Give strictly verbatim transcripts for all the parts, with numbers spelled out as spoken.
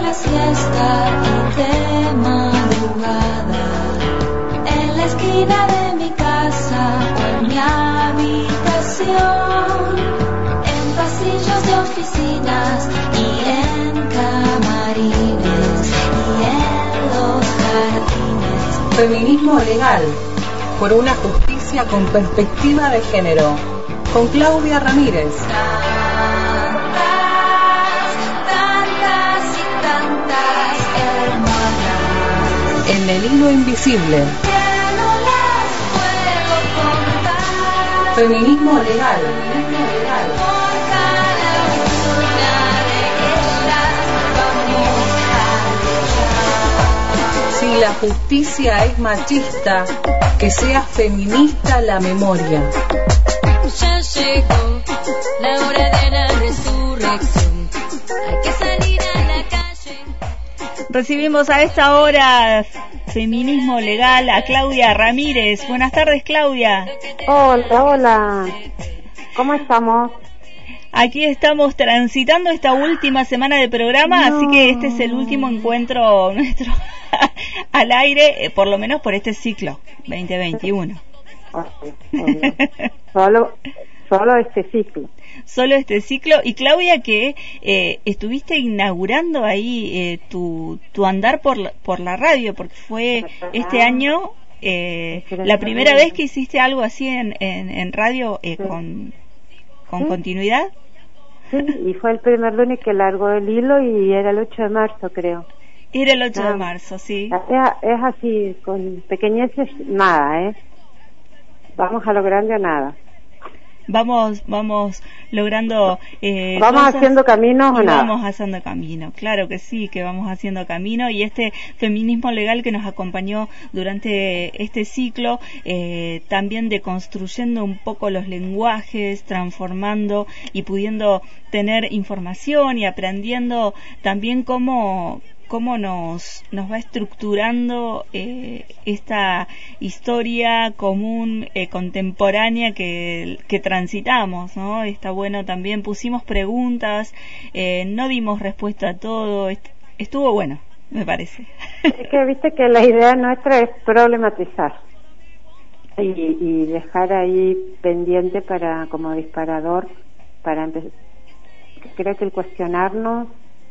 la siesta y de madrugada, en la esquina de mi casa o en mi habitación, en pasillos de oficinas y en camarines y en los jardines. Feminismo legal, por una justicia con perspectiva de género, con Claudia Ramírez. En el hilo invisible. No las puedo contar. Feminismo legal. Feminismo legal. Por cada una de ellas vamos a luchar. Si la justicia es machista, que sea feminista la memoria. Ya llegó la hora de la resurrección. Hay que salir a la calle. Recibimos a esta hora Feminismo Legal a Claudia Ramírez. Buenas tardes, Claudia. Hola, hola. ¿Cómo estamos? Aquí estamos transitando esta última semana de programa, no. Así que este es el último encuentro nuestro al aire, eh, por lo menos por este ciclo veinte veintiuno. Okay, okay. Solo, solo este ciclo. Solo este ciclo. Y Claudia, que eh, estuviste inaugurando ahí eh, tu, tu andar por la, por la radio, porque fue este año eh, la primera vez que hiciste algo así en, en, en radio eh, sí. con, con ¿Sí? continuidad. Sí, y fue el primer lunes que largó el hilo y era el ocho de marzo, creo. Era el ocho ah, de marzo, sí. Es, es así, con pequeñeces, nada, ¿eh? Vamos a lo grande a nada. Vamos, vamos logrando. Eh, vamos cosas, haciendo camino o nada. Vamos haciendo camino, claro que sí, que vamos haciendo camino. Y este feminismo legal que nos acompañó durante este ciclo, eh, también deconstruyendo un poco los lenguajes, transformando y pudiendo tener información y aprendiendo también cómo. cómo nos nos va estructurando eh, esta historia común, eh, contemporánea que, que transitamos, ¿no? Está bueno también, pusimos preguntas, eh, no dimos respuesta a todo, est- estuvo bueno, me parece. Es que viste que la idea nuestra es problematizar y, y dejar ahí pendiente para como disparador, para empezar. Creo que el cuestionarnos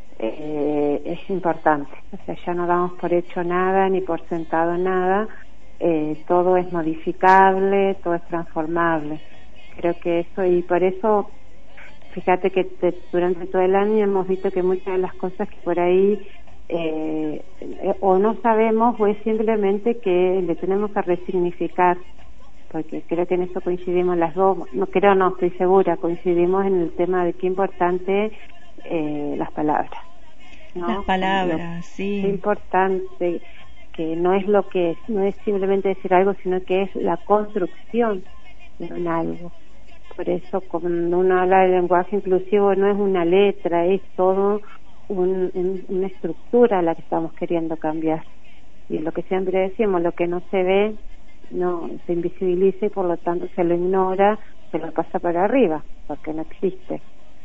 Eh, es importante, o sea, ya no damos por hecho nada ni por sentado nada, eh, todo es modificable, todo es transformable. Creo que eso, y por eso fíjate que te, durante todo el año hemos visto que muchas de las cosas que por ahí eh, o no sabemos o es simplemente que le tenemos que resignificar, porque creo que en eso coincidimos las dos, no creo, no estoy segura, coincidimos en el tema de qué importante eh, las palabras. ¿no? Las palabras, sí. Es importante que no es lo que es, no es simplemente decir algo, sino que es la construcción de un algo. Por eso cuando uno habla de lenguaje inclusivo no es una letra, es todo un, un, una estructura la que estamos queriendo cambiar. Y lo que siempre decimos, lo que no se ve no se invisibiliza y por lo tanto se lo ignora, se lo pasa para arriba, porque no existe.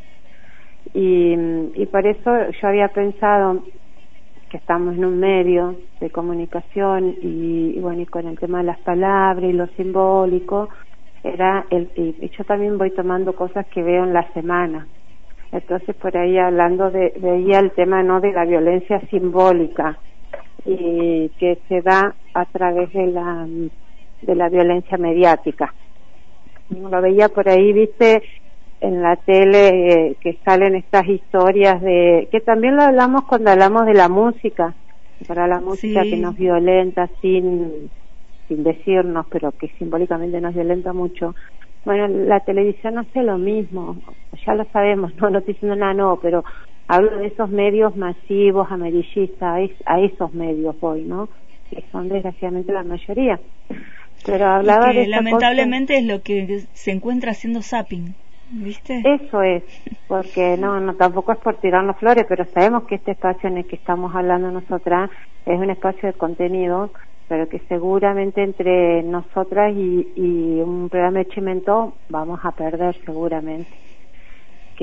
Y, y por eso yo había pensado que estamos en un medio de comunicación y, y bueno, y con el tema de las palabras y lo simbólico, era el, y yo también voy tomando cosas que veo en la semana. Entonces por ahí hablando de, veía el tema no de la violencia simbólica y que se da a través de la de la violencia mediática. Lo veía por ahí, viste, en la tele eh, que salen estas historias de que también lo hablamos cuando hablamos de la música, para la música sí. que nos violenta sin sin decirnos, pero que simbólicamente nos violenta mucho. Bueno, la televisión hace lo mismo, ya lo sabemos, no, no estoy diciendo nada, no, pero hablo de esos medios masivos, amarillistas, a esos medios voy, ¿no? Que son desgraciadamente la mayoría. Pero hablaba que de lamentablemente cosa... es lo que se encuentra haciendo zapping, ¿viste? Eso es, porque no, no tampoco es por tirarnos flores, pero sabemos que este espacio en el que estamos hablando nosotras es un espacio de contenido, pero que seguramente entre nosotras y, y un programa de Chimento vamos a perder seguramente.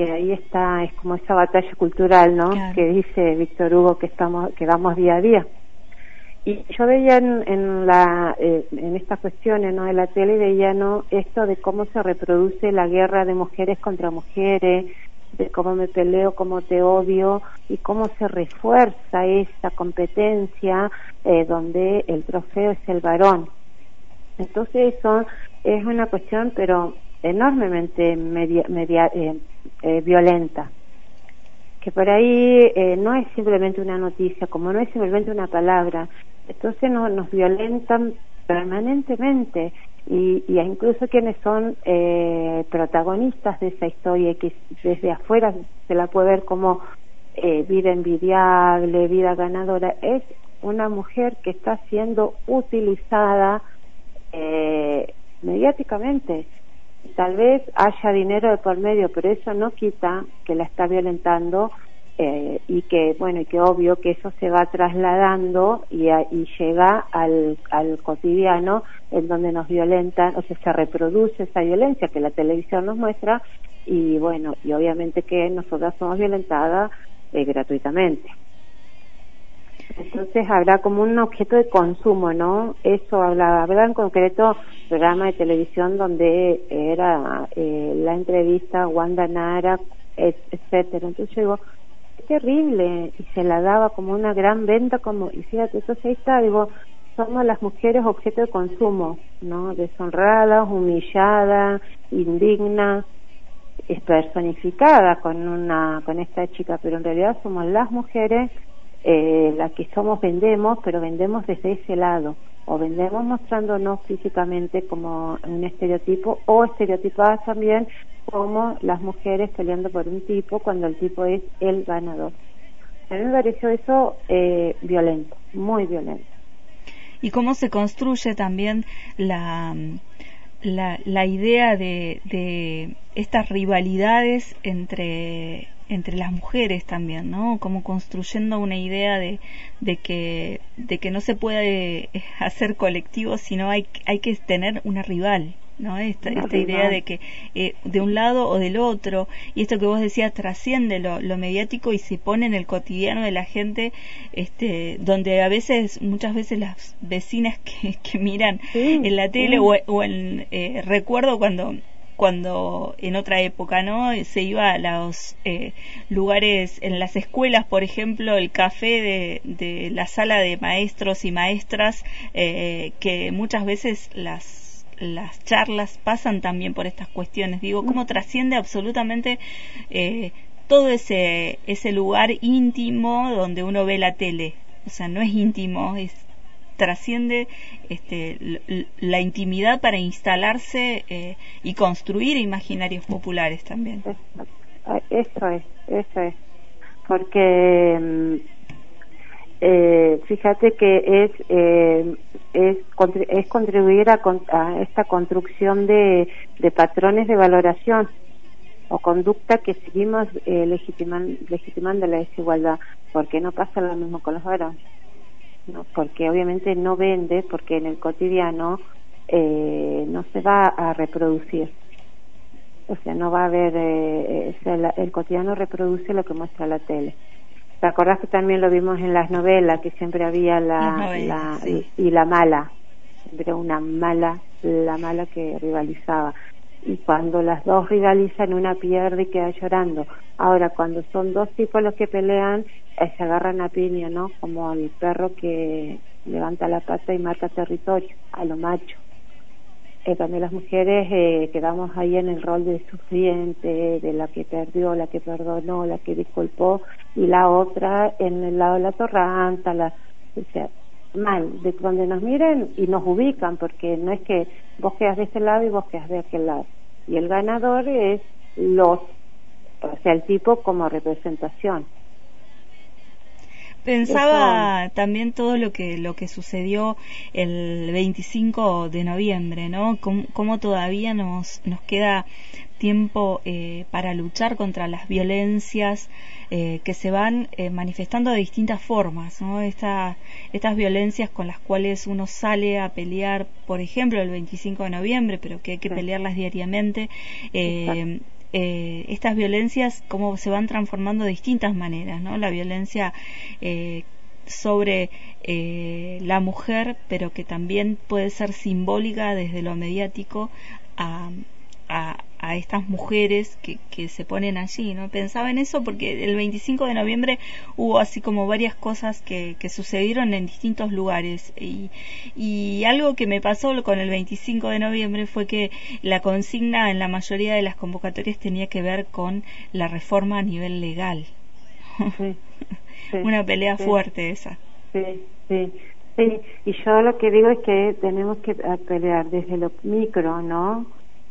porque ahí está, es como esa batalla cultural, ¿no? Claro. Que dice Víctor Hugo que estamos, que vamos día a día. Y yo veía en, en la eh, en estas cuestiones, ¿no?, de la tele, veía, ¿no?, esto de cómo se reproduce la guerra de mujeres contra mujeres, de cómo me peleo, cómo te odio, y cómo se refuerza esa competencia eh, donde el trofeo es el varón. Entonces eso es una cuestión, pero enormemente media, media, eh, eh, violenta, que por ahí eh, no es simplemente una noticia, como no es simplemente una palabra. Entonces no, nos violentan permanentemente, y, y incluso quienes son eh, protagonistas de esa historia, que desde afuera se la puede ver como eh, vida envidiable, vida ganadora, es una mujer que está siendo utilizada eh, mediáticamente. Tal vez haya dinero de por medio, pero eso no quita que la está violentando, eh, y que, bueno, y que obvio que eso se va trasladando y, a, y llega al, al cotidiano, en donde nos violentan, o sea, se reproduce esa violencia que la televisión nos muestra, y bueno, y obviamente que nosotras somos violentadas eh, gratuitamente. Entonces habrá como un objeto de consumo, ¿no? Eso hablaba, hablaba en concreto programa de televisión donde era eh, la entrevista a Wanda Nara, et, etcétera. Entonces yo digo, es terrible, y se la daba como una gran venta, como, y fíjate, entonces ahí está, digo, somos las mujeres objeto de consumo, ¿no? Deshonradas, humilladas, indignas, es personificada con una, con esta chica, pero en realidad somos las mujeres Eh, la que somos, vendemos, pero vendemos desde ese lado, o vendemos mostrándonos físicamente como un estereotipo, o estereotipadas también como las mujeres peleando por un tipo cuando el tipo es el ganador. A mí me pareció eso eh, violento, muy violento. Y cómo se construye también la la, la idea de, de estas rivalidades entre entre las mujeres también, ¿no? Como construyendo una idea de, de que de que no se puede hacer colectivo, sino hay hay que tener una rival, ¿no? Esta, esta idea de que eh, de un lado o del otro, y esto que vos decías trasciende lo, lo mediático y se pone en el cotidiano de la gente, este, donde a veces, muchas veces las vecinas que, que miran sí, en la tele sí. o, o en eh, recuerdo cuando cuando en otra época, ¿no?, se iba a los eh, lugares, en las escuelas, por ejemplo, el café de, de la sala de maestros y maestras, eh, que muchas veces las las charlas pasan también por estas cuestiones. Digo, cómo trasciende absolutamente eh, todo ese ese lugar íntimo donde uno ve la tele. O sea, no es íntimo, es trasciende este, la intimidad para instalarse eh, y construir imaginarios populares también. Eso es, eso es, porque eh, fíjate que es eh, es, es contribuir a, a esta construcción de, de patrones de valoración o conducta que seguimos eh, legitiman, legitimando la desigualdad, porque no pasa lo mismo con los varones. No, porque obviamente no vende, porque en el cotidiano eh, no se va a reproducir, o sea, no va a haber eh, o sea, la, el cotidiano reproduce lo que muestra la tele. ¿Te acordás que también lo vimos en las novelas, que siempre había la, novelas, la sí. y, y la mala, siempre una mala, la mala que rivalizaba, y cuando las dos rivalizan una pierde y queda llorando. Ahora, cuando son dos tipos los que pelean, eh, se agarran a piña, ¿no? Como el perro que levanta la pata y marca territorio, a lo macho. Eh, también las mujeres eh, quedamos ahí en el rol de sufriente, de la que perdió, la que perdonó, la que disculpó, y la otra en el lado de la torranta, la, o sea, mal, de donde nos miren y nos ubican, porque no es que vos quedas de este lado y vos quedas de aquel lado. Y el ganador es los, o sea, el tipo como representación. Pensaba Eso. también todo lo que lo que sucedió el veinticinco de noviembre, ¿no? Cómo, cómo todavía nos nos queda tiempo eh, para luchar contra las violencias eh, que se van eh, manifestando de distintas formas, ¿no? Esta, estas violencias con las cuales uno sale a pelear, por ejemplo, el veinticinco de noviembre, pero que hay que pelearlas diariamente. Eh, eh, estas violencias cómo se van transformando de distintas maneras, ¿no? La violencia eh, sobre eh, la mujer, pero que también puede ser simbólica desde lo mediático a, a, a estas mujeres que, que se ponen allí, ¿no? Pensaba en eso porque el veinticinco de noviembre hubo así como varias cosas que, que sucedieron en distintos lugares y, y algo que me pasó con el veinticinco de noviembre fue que la consigna en la mayoría de las convocatorias tenía que ver con la reforma a nivel legal. Sí, sí, una pelea sí, fuerte esa. Sí, sí, sí, y yo lo que digo es que tenemos que pelear desde lo micro, ¿no?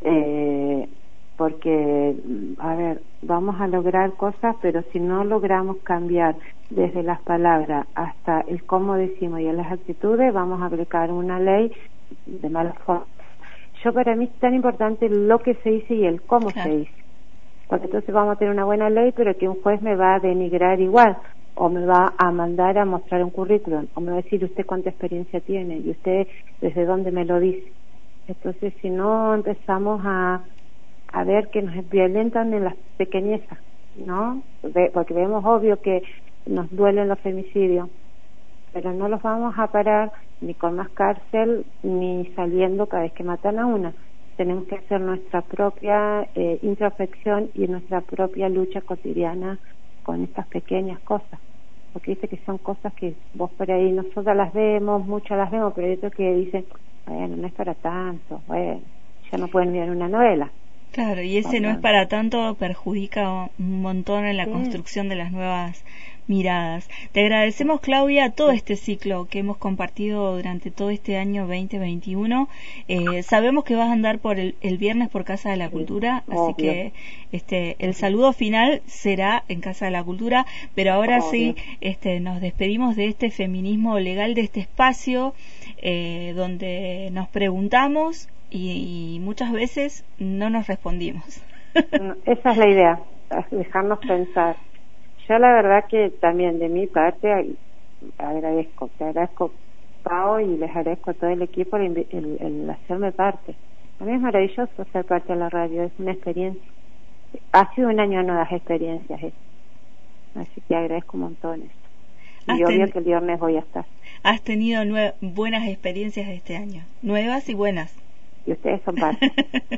Eh, porque, a ver, vamos a lograr cosas, pero si no logramos cambiar desde las palabras hasta el cómo decimos y en las actitudes, vamos a aplicar una ley de mala forma. Yo, para mí es tan importante lo que se dice y el cómo claro. se dice, porque entonces vamos a tener una buena ley, pero que un juez me va a denigrar igual, o me va a mandar a mostrar un currículum, o me va a decir usted cuánta experiencia tiene, y usted desde dónde me lo dice. Entonces, si no empezamos a a ver que nos violentan en las pequeñezas, ¿no? Porque vemos obvio que nos duelen los femicidios, pero no los vamos a parar ni con más cárcel ni saliendo cada vez que matan a una. Tenemos que hacer nuestra propia eh, introspección y nuestra propia lucha cotidiana con estas pequeñas cosas, porque dice que son cosas que vos por ahí, nosotras las vemos, muchas las vemos, pero hay otros que dicen, bueno, no es para tanto, bueno, ya no pueden mirar una novela. Claro, y ese no es para tanto perjudica un montón en la sí. construcción de las nuevas miradas. Te agradecemos, Claudia, todo este ciclo que hemos compartido durante todo este año veinte veintiuno. Eh, sabemos que vas a andar por el, el viernes por Casa de la Cultura, sí, así obvio. que este el saludo final será en Casa de la Cultura, pero ahora obvio. sí este nos despedimos de este feminismo legal, de este espacio eh, donde nos preguntamos y, y muchas veces no nos respondimos. Esa es la idea, dejarnos pensar. Yo la verdad que también de mi parte agradezco, te agradezco, Pao, y les agradezco a todo el equipo el, el, el hacerme parte. A mí es maravilloso ser parte de la radio, es una experiencia. Ha sido un año de nuevas experiencias esto. Así que agradezco un montón esto. Y obvio que el viernes voy a estar. Has tenido nue- buenas experiencias este año, nuevas y buenas. Y ustedes son parte.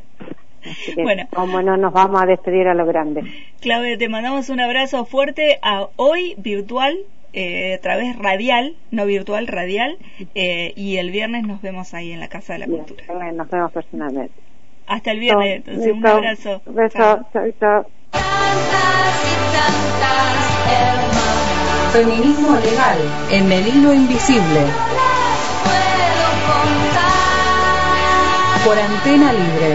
Así que, bueno, como no nos vamos a despedir a lo grande. Claudia, te mandamos un abrazo fuerte a hoy virtual, eh, a través radial, no virtual, radial, eh, y el viernes nos vemos ahí en la Casa de la Bien, Cultura. Nos vemos personalmente. Hasta el viernes, entonces, beso, un abrazo. Beso, chao, chao. Feminismo legal en el hilo invisible. Por Antena Libre.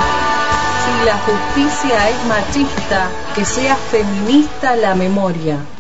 Si la justicia es machista, que sea feminista la memoria.